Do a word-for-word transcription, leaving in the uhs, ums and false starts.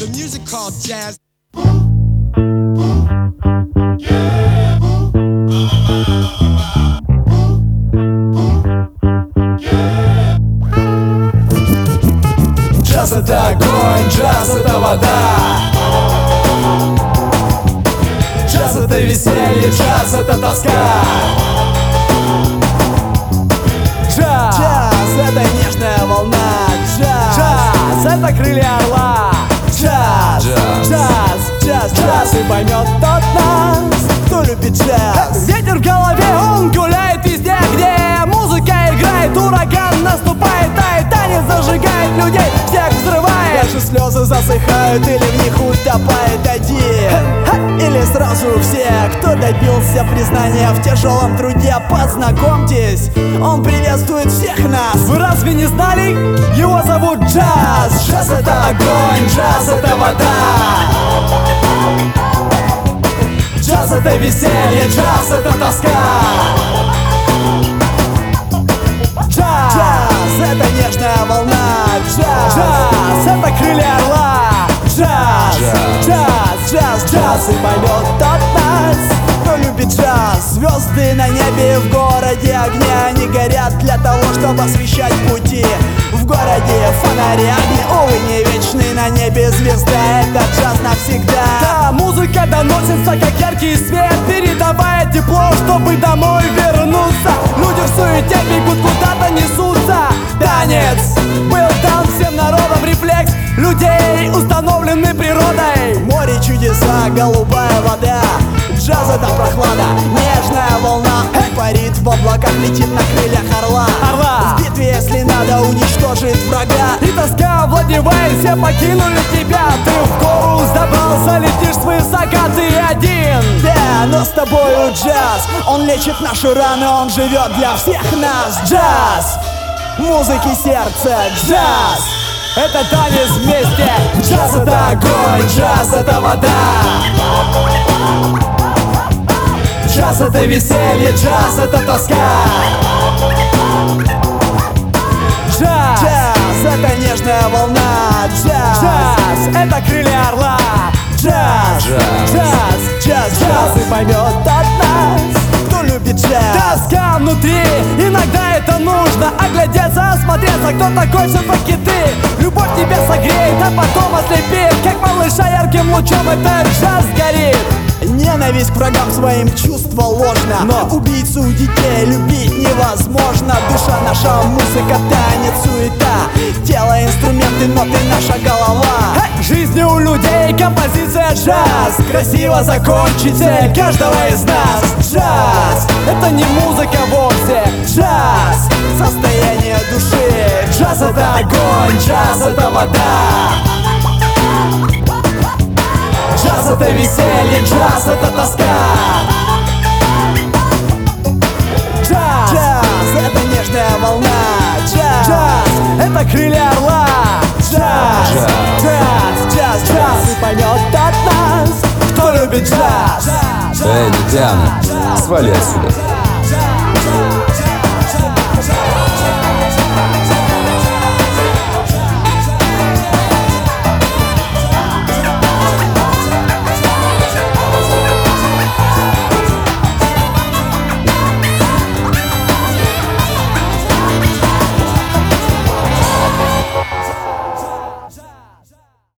the music called jazz. Джаз — это огонь, джаз — это вода. Джаз — это веселье, джаз — это тоска. Джаз, Джаз — это нежная волна. Джаз, джаз — это крылья орла. джаз, Джаз. джаз, джаз, джаз. И поймет тот нас, кто любит джаз. Ветер в голове, он гуляет везде, где музыка играет, ураган наступает, а и танец зажигает людей, всех взрывает. Даже слезы засыхают или в них утопает один, или сразу все, кто добился признания в тяжелом труде. Познакомьтесь, он приветствует всех нас. Вы разве не знали? Его зовут Джаз. Джаз — это огонь, джаз — это вода. Джаз — это веселье, джаз — это тоска. Джаз, Джаз — это нежная волна. Джаз, джаз — это крылья орла. Джаз, джаз, джаз, джаз. И поймет тот нас, кто любит джаз. Звезды на небе, в городе огни, они горят для того, чтобы освещать пути. В городе фонари, огни, увы, не вечны. На небе звезда, это джаз навсегда. да, музыка доносится, как яркий свет, передавая тепло, чтобы домой вернуться. Люди в суете бегут, куда-то несутся. Танец был дан всем народам, рефлекс людей установлены природой. Море чудеса, голубая вода. Джаз — это прохлада, нежная волна. Он парит в облаках, летит на крыльях орла. Орла. В битве, если надо, уничтожит врага. И тоска овладевает, все покинули тебя. Ты в гору забрался, летишь свысока, ты один. Да, но с тобою джаз. Он лечит наши раны, он живет для всех нас. Джаз, музыки сердца. Джаз, это танец вместе. Джаз — это огонь, джаз — это вода. Джаз — это веселье, джаз — это тоска. Джаз, джаз — это нежная волна. Джаз, джаз — это крылья орла. джаз, джаз, джаз, джаз. И поймет от нас, кто любит джаз. Тоска внутри, иногда это нужно. Оглядеться, осмотреться, кто такой все-таки ты. Любовь тебя согреет, а потом ослепит. Как малыша ярким лучом этот джаз горит. Ненависть к врагам своим чувство ложно. Но убийцу детей любить невозможно. Душа наша, музыка, танец, суета. Тело, инструменты, ноты, наша голова. Эй, жизни у людей композиция джаз. Красиво закончить цель каждого из нас. Джаз — это не музыка вовсе. Джаз — состояние души. Джаз — это огонь, джаз — это вода. Джаз — это веселье, джаз — это тоска. Джаз, Джаз — это нежная волна. Джаз, джаз — это крылья орла. Джаз, джаз, джаз, джаз. И поймет от нас, кто любит джаз. Эй, Диана, свали отсюда.